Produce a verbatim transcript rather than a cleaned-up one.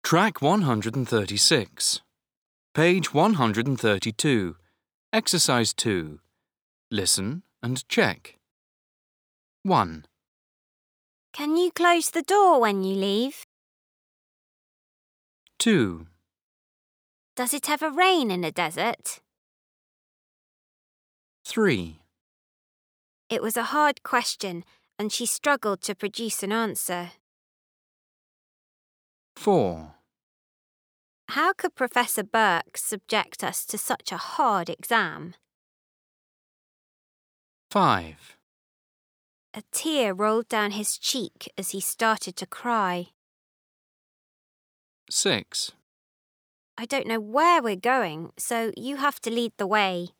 Track one hundred thirty-six. Page one hundred thirty-two. Exercise two. Listen and check. one. Can you close the door when you leave? two. Does it ever rain in a desert? three. It was a hard question and she struggled to produce an answer. four. How could Professor Burke subject us to such a hard exam? five. A tear rolled down his cheek as he started to cry. six. I don't know where we're going, so you have to lead the way.